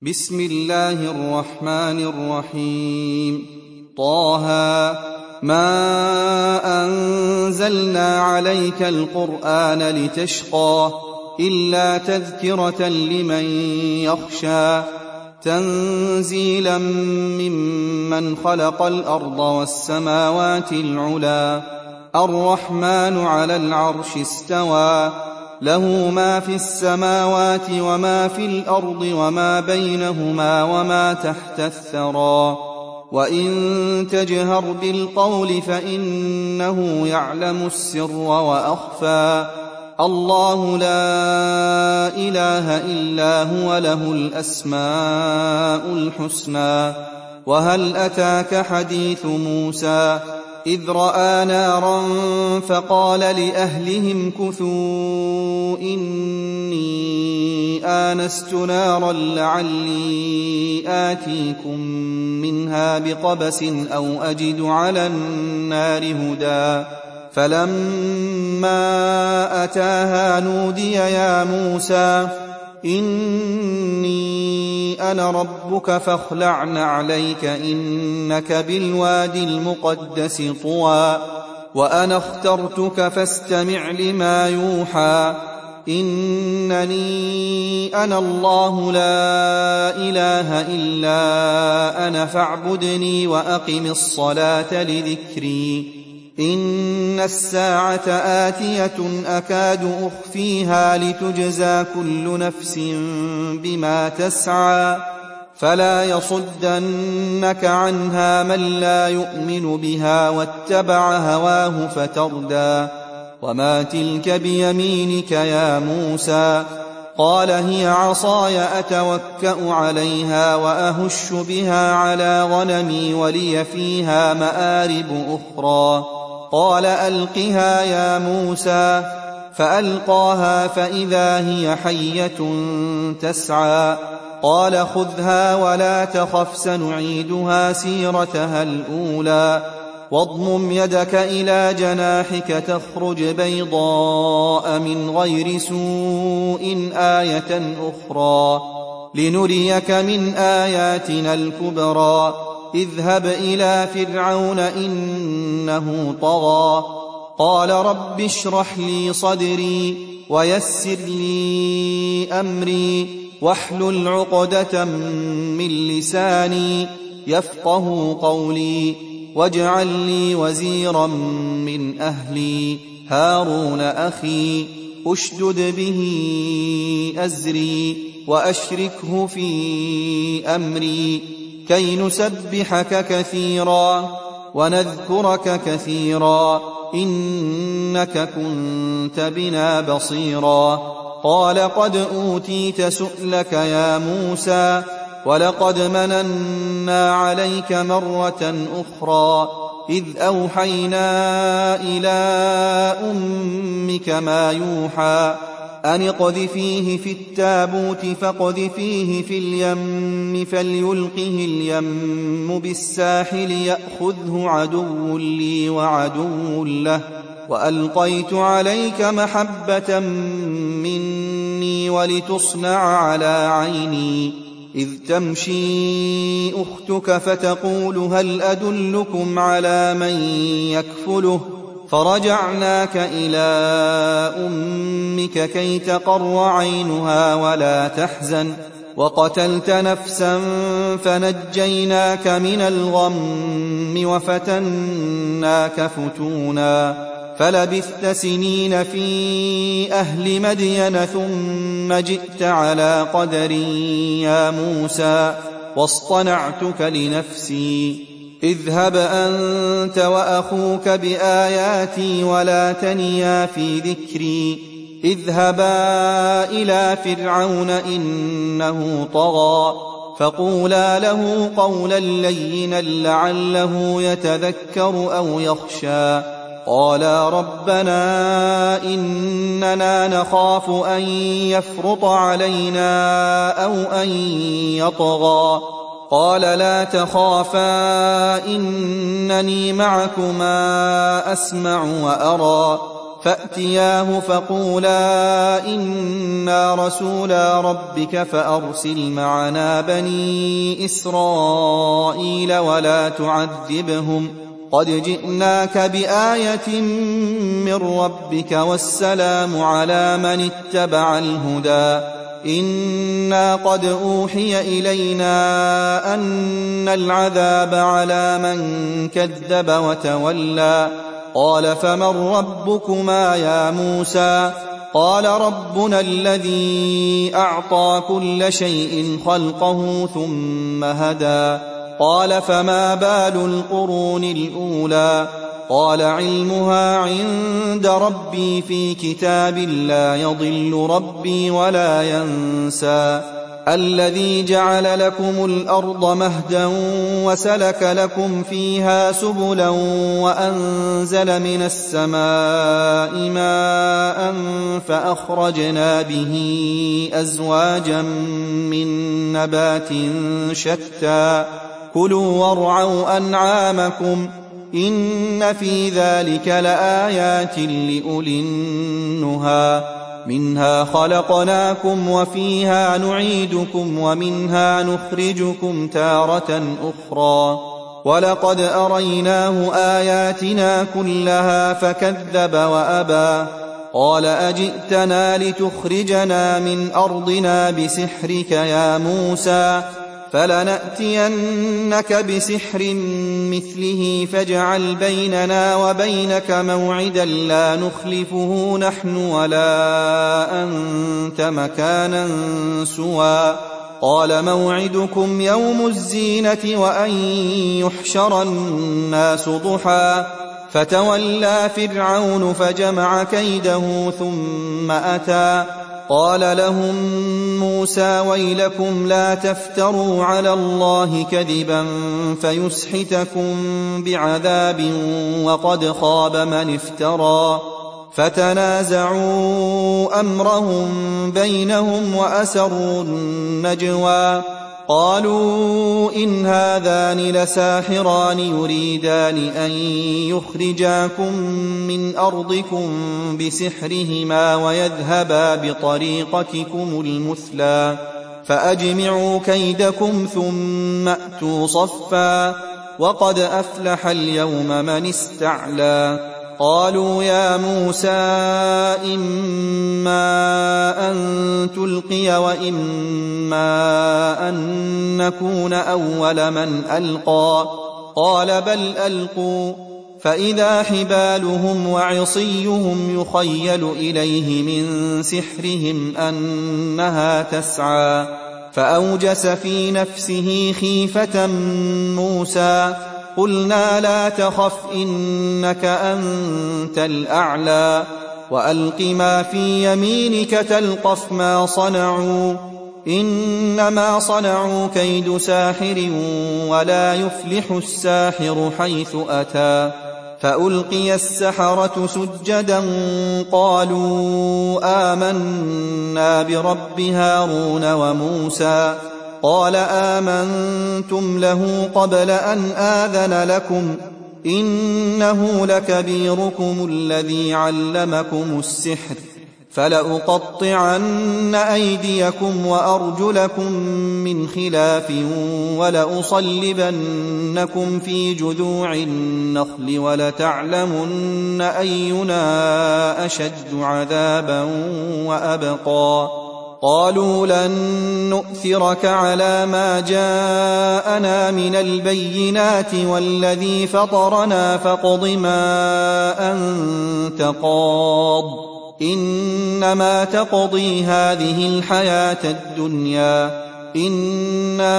بسم الله الرحمن الرحيم. طه ما أنزلنا عليك القرآن لتشقى إلا تذكرة لمن يخشى تنزيلا ممن خلق الأرض والسماوات العلى الرحمن على العرش استوى له ما في السماوات وما في الأرض وما بينهما وما تحت الثرى وإن تجهر بالقول فإنه يعلم السر وأخفى الله لا إله إلا هو له الأسماء الحسنى. وهل أتاك حديث موسى إذ رأى نارا فقال لأهلهم كثوا إني آنست نارا لعلي آتيكم منها بقبس أو أجد على النار هدى فلما أتاها نودي يا موسى إني أنا ربك فاخلع نعليك إنك بالوادي المقدس طوى وأنا اخترتك فاستمع لما يوحى إنني أنا الله لا إله إلا أنا فاعبدني وأقم الصلاة لذكري إن الساعة آتية أكاد أخفيها لتجزى كل نفس بما تسعى فلا يصدنك عنها من لا يؤمن بها واتبع هواه فتردى وما تلك بيمينك يا موسى قال هي عصاي أتوكأ عليها وأهش بها على غنمي ولي فيها مآرب أخرى قال ألقها يا موسى فألقاها فإذا هي حية تسعى قال خذها ولا تخف سنعيدها سيرتها الأولى واضمم يدك إلى جناحك تخرج بيضاء من غير سوء آية أخرى لنريك من آياتنا الكبرى اذهب إلى فرعون إنه طغى قال رب اشرح لي صدري ويسر لي أمري واحلل عقدة من لساني يفقه قولي واجعل لي وزيرا من أهلي هارون أخي أشدد به أزري وأشركه في أمري كي نسبحك كثيرا ونذكرك كثيرا إنك كنت بنا بصيرا قال قد أوتيت سؤلك يا موسى ولقد مننا عليك مرة أخرى إذ أوحينا إلى أمك ما يوحى أن اقذفيه في التابوت فاقذفيه في اليم فليلقه اليم بالساحل يأخذه عدو لي وعدو له وألقيت عليك محبة مني ولتصنع على عيني إذ تمشي أختك فتقول هل أدلكم على من يكفله فرجعناك إلى أمك كي تقر عينها ولا تحزن وقتلت نفسا فنجيناك من الغم وفتناك فتونا فلبثت سنين في أهل مدين ثم جئت على قدر يا موسى واصطنعتك لنفسي اذهب أنت وأخوك بآياتي ولا تنيا في ذكري اذهبا إلى فرعون إنه طغى فقولا له قولا لينا لعله يتذكر أو يخشى قالا ربنا إننا نخاف أن يفرط علينا أو أن يطغى قال لا تخافا إنني معكما أسمع وأرى فأتياه فقولا إنا رسولا ربك فأرسل معنا بني إسرائيل ولا تعذبهم قد جئناك بآية من ربك والسلام على من اتبع الهدى إنا قد أوحي إلينا أن العذاب على من كذب وتولى قال فمن ربكما يا موسى قال ربنا الذي أعطى كل شيء خلقه ثم هدى قال فما بال القرون الأولى قال علمها عند ربي في كتاب لا يضل ربي ولا ينسى الذي جعل لكم الأرض مهدا وسلك لكم فيها سبلا وأنزل من السماء ماء فأخرجنا به أزواجا من نبات شتى كلوا وارعوا أنعامكم إن في ذلك لآيات لأولي النهى منها خلقناكم وفيها نعيدكم ومنها نخرجكم تارة أخرى ولقد أريناه آياتنا كلها فكذب وأبى قال أجئتنا لتخرجنا من أرضنا بسحرك يا موسى فلنأتينك بسحر مثله فاجعل بيننا وبينك موعدا لا نخلفه نحن ولا أنت مكانا سوى قال موعدكم يوم الزينة وأن يحشر الناس ضحى فتولى فرعون فجمع كيده ثم أتى قال لهم موسى ويلكم لا تفتروا على الله كذبا فيسحتكم بعذاب وقد خاب من افترى فتنازعوا أمرهم بينهم وأسروا النجوى قالوا إن هذان لساحران يريدان أن يخرجاكم من أرضكم بسحرهما ويذهبا بطريقتكم المثلى فأجمعوا كيدكم ثم أتوا صفا وقد أفلح اليوم من استعلى قالوا يا موسى إما أن تلقي وإما أن نكون أول من ألقى قال بل ألقوا فإذا حبالهم وعصيهم يخيل إليه من سحرهم أنها تسعى فأوجس في نفسه خيفة موسى قلنا لا تخف إنك أنت الأعلى وألق ما في يمينك تلقف ما صنعوا إنما صنعوا كيد ساحر ولا يفلح الساحر حيث أتى فألقي السحرة سجدا قالوا آمنا برب هارون وموسى قال آمنتم له قبل أن آذن لكم إنه لكبيركم الذي علمكم السحر فلأقطعن أيديكم وأرجلكم من خلاف ولأصلبنكم في جذوع النخل ولتعلمن أينا أشد عذابا وأبقى قالوا لن نؤثرك على ما جاءنا من البينات والذي فطرنا فاقض ما أنت قاض إنما تقضي هذه الحياة الدنيا إنا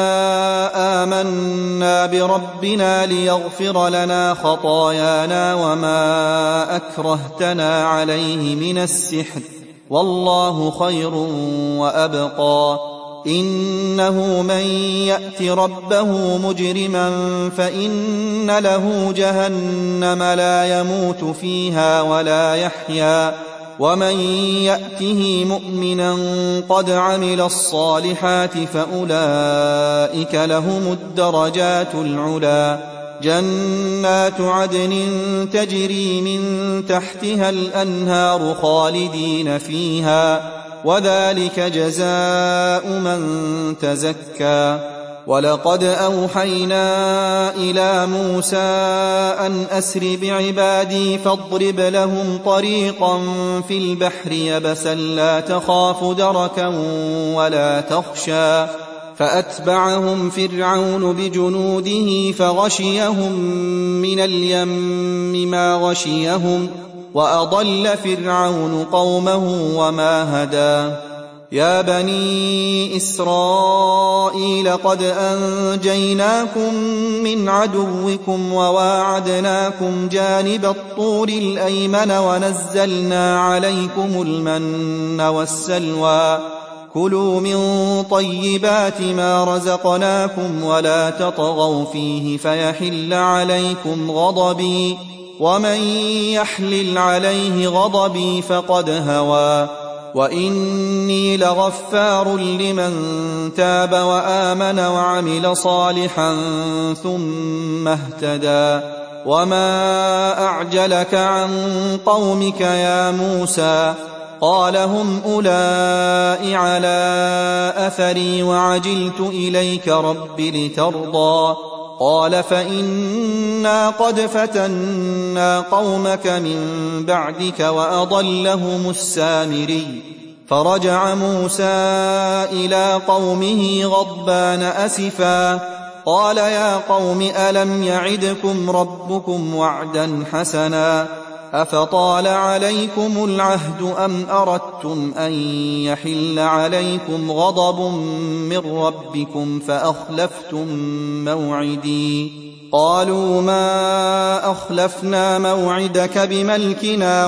آمنا بربنا ليغفر لنا خطايانا وما أكرهتنا عليه من السحر والله خير وأبقى إنه من يأت ربه مجرما فإن له جهنم لا يموت فيها ولا يحيا ومن يأته مؤمنا قد عمل الصالحات فأولئك لهم الدرجات العلا جنات عدن تجري من تحتها الأنهار خالدين فيها، وذلك جزاء من تزكى. ولقد أوحينا إلى موسى أن أسر بعبادي فاضرب لهم طريقا في البحر يبسا لا تخاف دركا ولا تخشى. فأتبعهم فرعون بجنوده فغشيهم من اليم ما غشيهم، وأضل فرعون قومه وما هدى. يا بني إسرائيل قد أنجيناكم من عدوكم وواعدناكم جانب الطور الأيمن ونزلنا عليكم المن والسلوى. كلوا من طيبات ما رزقناكم ولا تطغوا فيه فيحل عليكم غضبي، ومن يحلل عليه غضبي فقد هوى. وإني لغفار لمن تاب وآمن وعمل صالحا ثم اهتدى. وما أعجلك عن قومك يا موسى؟ قال هم أولئك على أثري وعجلت إليك رب لترضى. قال فإنا قد فتنا قومك من بعدك وأضلهم السامري. فرجع موسى إلى قومه غضبان أسفا قال يا قوم ألم يعدكم ربكم وعدا حسنا أفطال عليكم العهد أم أردتم أن يحل عليكم غضب من ربكم فأخلفتم موعدي؟ قالوا ما أخلفنا موعدك بملكنا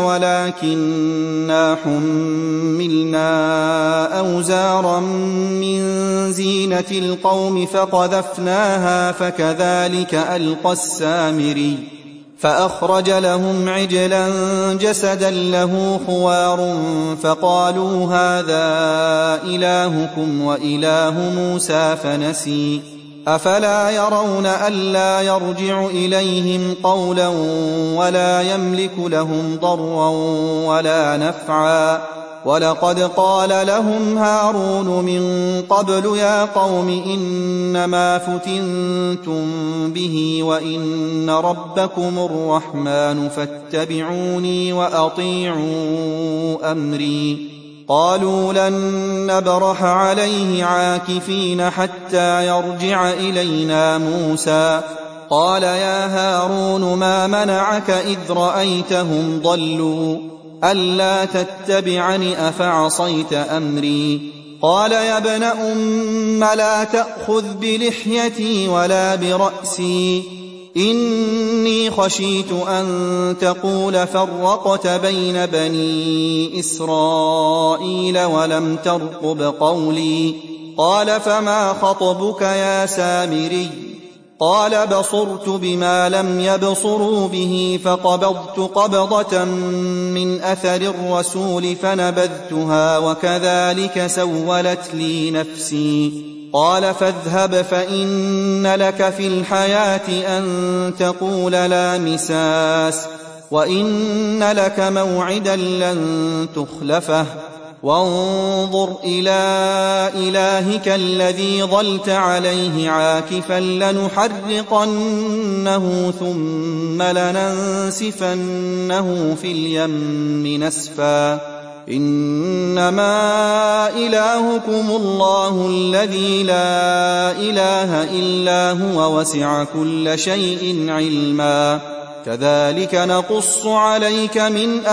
ولكننا حملنا أوزارا من زينة القوم فقذفناها فكذلك ألقى السامري. فأخرج لهم عجلا جسدا له خوار فقالوا هذا إلهكم وإله موسى فنسي. أفلا يرون ألا يرجع إليهم قولا ولا يملك لهم ضرا ولا نفعا؟ ولقد قال لهم هارون من قبل يا قوم إنما فتنتم به وإن ربكم الرحمن فاتبعوني وأطيعوا أمري. قالوا لن نبرح عليه عاكفين حتى يرجع إلينا موسى. قال يا هارون ما منعك إذ رأيتهم ضلوا ألا تتبعني أفعصيت أمري؟ قال يا ابن أم لا تأخذ بلحيتي ولا برأسي إني خشيت أن تقول فرقت بين بني إسرائيل ولم ترقب قولي. قال فما خطبك يا سامري؟ قال بصرت بما لم يبصروا به فقبضت قبضة من أثر الرسول فنبذتها وكذلك سولت لي نفسي. قال فاذهب فإن لك في الحياة أن تقول لا مساس وإن لك موعدا لن تخلفه وانظر إلى إلهك الذي ظلت عليه عاكفا لنحرقنه ثم لننسفنه في اليم نسفا. إنما إلهكم الله الذي لا إله إلا هو وسع كل شيء علما. كذلك نقص عليك من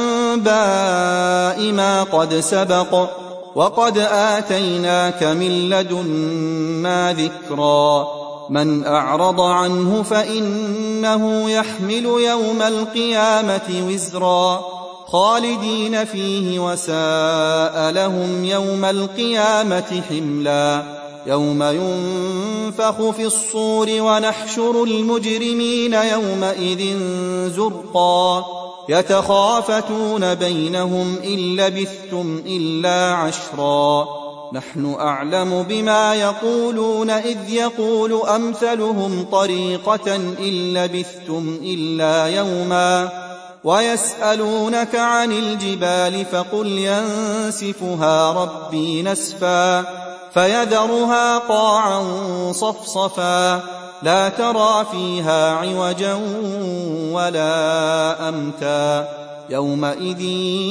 أنباء ما قد سبق وقد آتيناك من لدنا ذكرا. من أعرض عنه فإنه يحمل يوم القيامة وزرا خالدين فيه وساء لهم يوم القيامة حملا. يوم ينفخ في الصور ونحشر المجرمين يومئذ زرقا يتخافتون بينهم إن لبثتم إلا عشرا نحن أعلم بما يقولون إذ يقول أمثلهم طريقة إن لبثتم إلا يوما ويسألونك عن الجبال فقل ينسفها ربي نسفا فيذرها قاعا صفصفا لا ترى فيها عوجا ولا أمتا يومئذ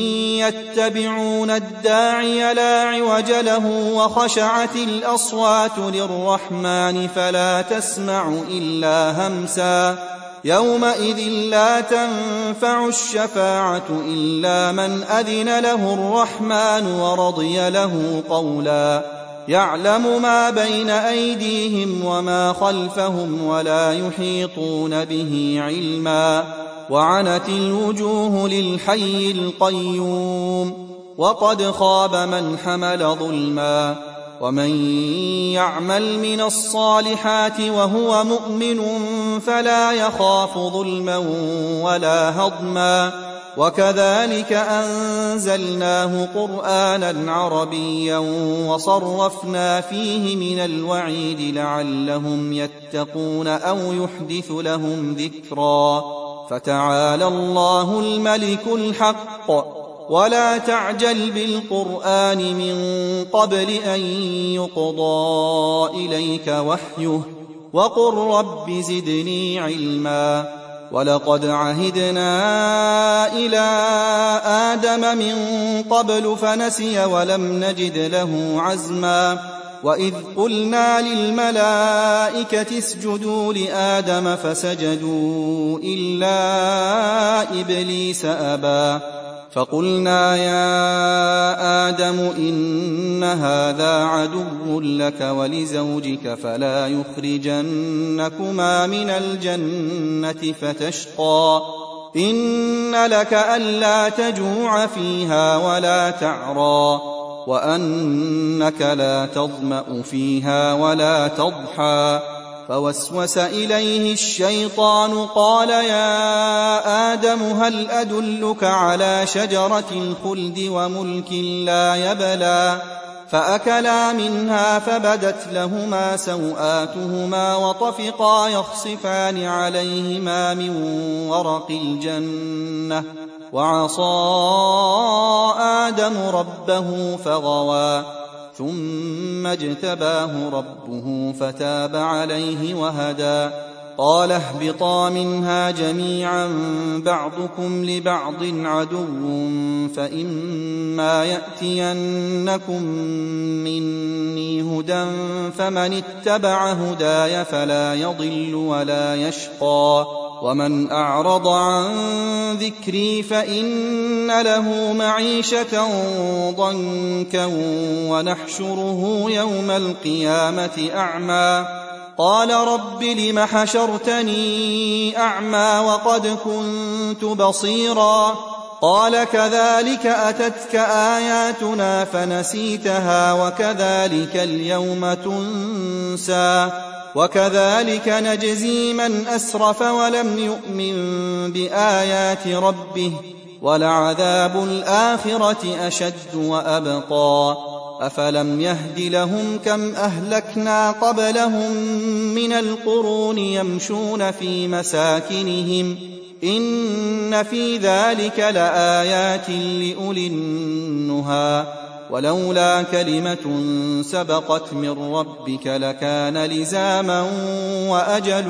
يتبعون الداعي لا عوج له وخشعت الأصوات للرحمن فلا تسمع إلا همسا يومئذ لا تنفع الشفاعة إلا من أذن له الرحمن ورضي له قولا يعلم ما بين أيديهم وما خلفهم ولا يحيطون به علما وعنت الوجوه للحي القيوم وقد خاب من حمل ظلما ومن يعمل من الصالحات وهو مؤمن فلا يخاف ظلما ولا هضما وكذلك أنزلناه قرآنا عربيا وصرفنا فيه من الوعيد لعلهم يتقون أو يحدث لهم ذكرا فتعالى الله الملك الحق ولا تعجل بالقرآن من قبل أن يقضى إليك وحيه وقل رب زدني علما ولقد عهدنا إلى آدم من قبل فنسي ولم نجد له عزما وإذ قلنا للملائكة اسجدوا لآدم فسجدوا إلا إبليس أبى فقلنا يا آدم إن هذا عدو لك ولزوجك فلا يخرجنكما من الجنة فتشقى إن لك ألا تجوع فيها ولا تعرى وأنك لا تظمأ فيها ولا تضحى فوسوس إليه الشيطان قال يا آدم هل أدلك على شجرة الخلد وملك لا يبلى فأكلا منها فبدت لهما سوآتهما وطفقا يخصفان عليهما من ورق الجنة وعصى آدم ربه فغوى ثم اجتباه ربه فتاب عليه وهدى قال اهبطا منها جميعا بعضكم لبعض عدو فإما يأتينكم مني هدى فمن اتبع هداي فلا يضل ولا يشقى ومن أعرض عن ذكري فإن له معيشة ضنكا ونحشره يوم القيامة أعمى قال رب لم حشرتني أعمى وقد كنت بصيرا قال كذلك أتتك آياتنا فنسيتها وكذلك اليوم تنسى وكذلك نجزي من أسرف ولم يؤمن بآيات ربه ولعذاب الآخرة أشد وأبقى أفلم يهد لهم كم أهلكنا قبلهم من القرون يمشون في مساكنهم إن في ذلك لآيات لأولي النهى ولولا كلمة سبقت من ربك لكان لزاما وأجل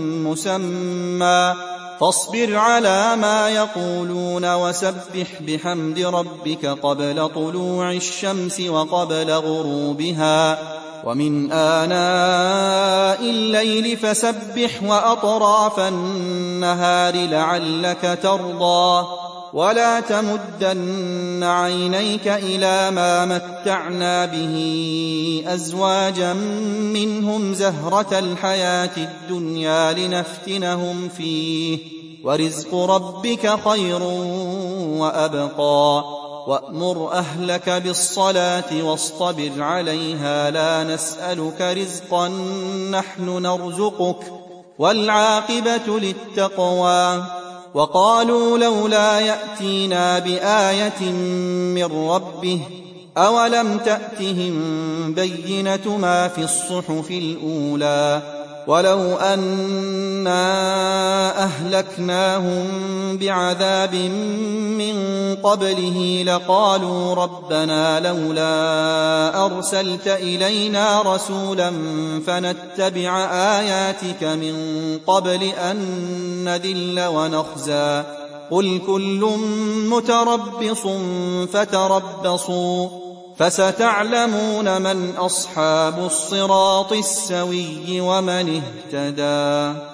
مسمى فاصبر على ما يقولون وسبح بحمد ربك قبل طلوع الشمس وقبل غروبها ومن آناء الليل فسبح وأطراف النهار لعلك ترضى ولا تمدن عينيك إلى ما متعنا به أزواجا منهم زهرة الحياة الدنيا لنفتنهم فيه ورزق ربك خير وأبقى وأمر أهلك بالصلاة واصطبر عليها لا نسألك رزقا نحن نرزقك والعاقبة للتقوى وقالوا لولا يأتينا بآية من ربه أولم تأتهم بينة ما في الصحف الأولى ولو أنا أهلكناهم بعذاب من قبله لقالوا ربنا لولا أرسلت إلينا رسولا فنتبع آياتك من قبل أن نذل ونخزى قل كل متربص فتربصوا فستعلمون من أصحاب الصراط السوي ومن اهتدى.